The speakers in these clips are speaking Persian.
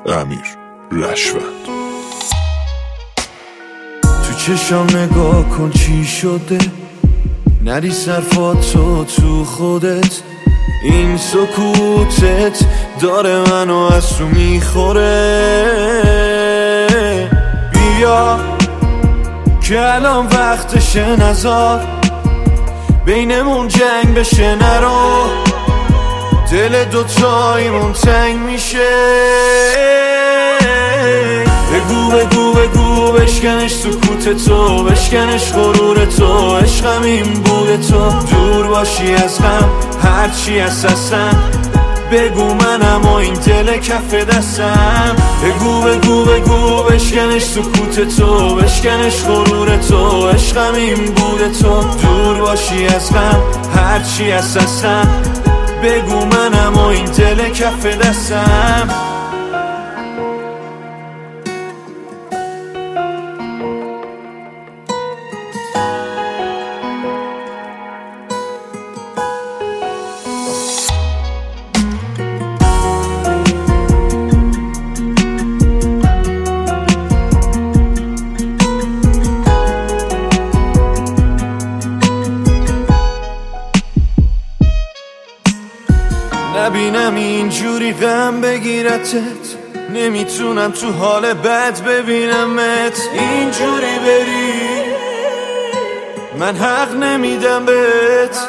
امیر رشوند. تو چشم نگاه کن چی شده، نری صرفاتو تو خودت، این سکوتت داره منو از تو میخوره. بیا که الان وقتشه، نزار بینمون جنگ بشه، نرو دل دوتاییمون تنگ میشه. بگو بگو بگو بشکنش سکوتتو، بشکنش غرورتو، عشقم این بوده تو، دور باشی از غم هرچی هستم، بگو منم و این دل کف دستم. بگو بگو بگو بشکنش سکوتتو، بشکنش غرورتو، عشقم این بوده تو، دور باشی از غم هرچی هستم، بگو منم و این دل کف دستم. نبینم اینجوری غم بگیرتت، نمیتونم تو حال بد ببینمت، اینجوری بری من حق نمیدم بهت.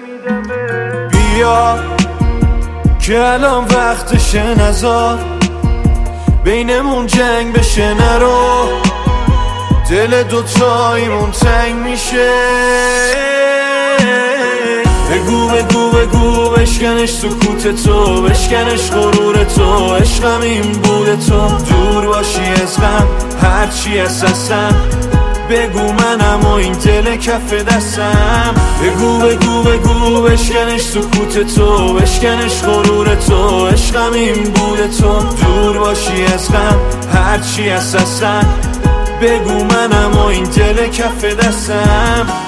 بیا که الان وقتشه، نزار بینمون جنگ بشه، نرو دل دوتاییمون تنگ میشه. بگو بگو بگو بشکنش سکوتتو، بشکنش غرورتو، عشقم این بوده تو، دور باشی از غم هرچی هستم، بگو منم و این دل کف دستم. بگو بگو بگو بشکنش سکوتتو، بشکنش غرورتو، عشقم این بوده تو، دور باشی از غم هرچی هستم، بگو منم و این دل کف دستم.